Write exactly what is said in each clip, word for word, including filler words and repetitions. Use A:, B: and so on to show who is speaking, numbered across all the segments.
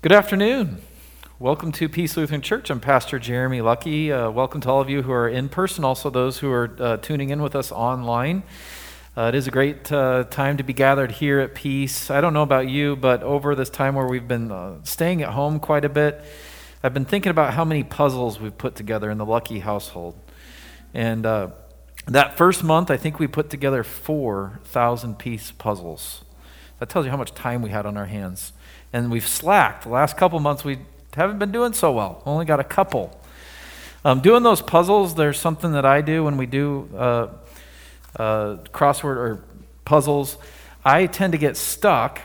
A: Good afternoon. Welcome to Peace Lutheran Church. I'm Pastor Jeremy Lucky. Uh, welcome to all of you who are in person, also those who are uh, tuning in with us online. Uh, it is a great uh, time to be gathered here at Peace. I don't know about you, but over this time where we've been uh, staying at home quite a bit, I've been thinking about how many puzzles we've put together in the Lucky household. And uh, that first month, I think we put together four thousand piece puzzles. That tells you how much time we had on our hands. And we've slacked. The last couple months, we haven't been doing so well. Only got a couple. Um, doing those puzzles, there's something that I do when we do uh, uh, crossword or puzzles. I tend to get stuck,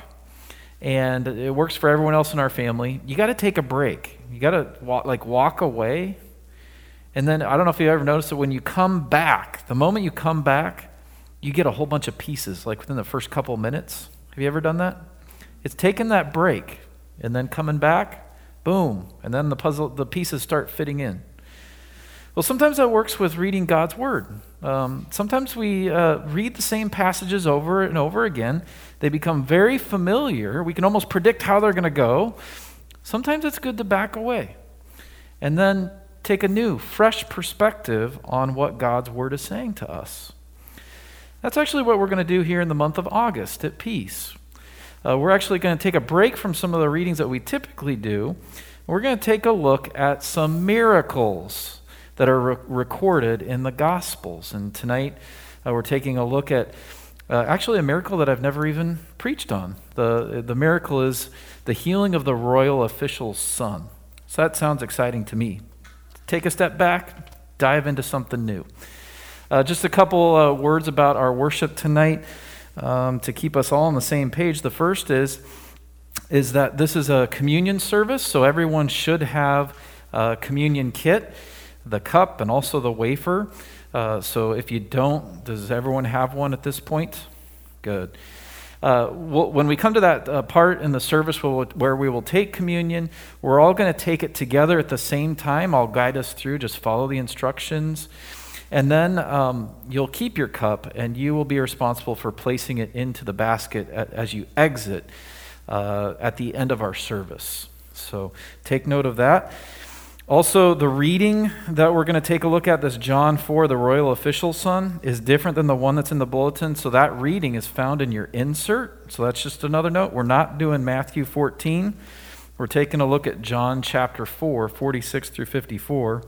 A: and it works for everyone else in our family. You got to take a break. You got to walk, like walk away, and then I don't know if you ever noticed it, when you come back, the moment you come back, you get a whole bunch of pieces, like within the first couple minutes. Have you ever done that? It's taking that break and then coming back, boom, and then the puzzle, the pieces start fitting in. Well, sometimes that works with reading God's Word. Um, sometimes we uh, read the same passages over and over again. They become very familiar. We can almost predict how they're going to go. Sometimes it's good to back away and then take a new, fresh perspective on what God's Word is saying to us. That's actually what we're going to do here in the month of August at Peace. Uh, we're actually going to take a break from some of the readings that we typically do. We're going to take a look at some miracles that are re- recorded in the Gospels. And tonight uh, we're taking a look at uh, actually a miracle that I've never even preached on. The, the miracle is the healing of the royal official's son. So that sounds exciting to me. Take a step back, dive into something new. Uh, just a couple uh, words about our worship tonight. Um, to keep us all on the same page. The first is, is that this is a communion service, so everyone should have a communion kit, the cup, and also the wafer. Uh, so if you don't, does everyone have one at this point? Good. Uh, we'll, when we come to that uh, part in the service where, we'll, where we will take communion, we're all going to take it together at the same time. I'll guide us through, just follow the instructions. And then um, you'll keep your cup, and you will be responsible for placing it into the basket at, as you exit uh, at the end of our service. So take note of that. Also, the reading that we're going to take a look at, this John four, the royal official's son, is different than the one that's in the bulletin. So that reading is found in your insert. So that's just another note. We're not doing Matthew fourteen. We're taking a look at John chapter four, forty-six through fifty-four.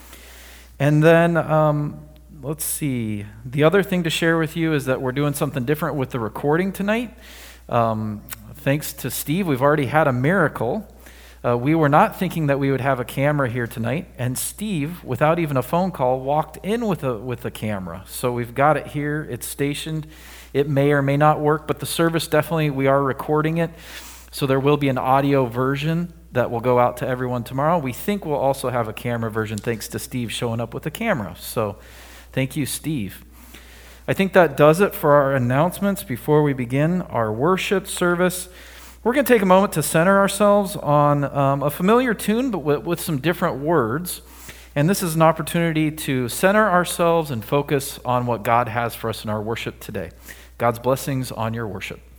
A: And then, um, let's see, the other thing to share with you is that we're doing something different with the recording tonight. Um, thanks to Steve, we've already had a miracle. Uh, we were not thinking that we would have a camera here tonight, and Steve, without even a phone call, walked in with a with a camera. So we've got it here, it's stationed. It may or may not work, but the service definitely, we are recording it. So there will be an audio version that will go out to everyone tomorrow. We think we'll also have a camera version thanks to Steve showing up with a camera. So thank you, Steve. I think that does it for our announcements before we begin our worship service. We're going to take a moment to center ourselves on um, a familiar tune, but with, with some different words. And this is an opportunity to center ourselves and focus on what God has for us in our worship today. God's blessings on your worship.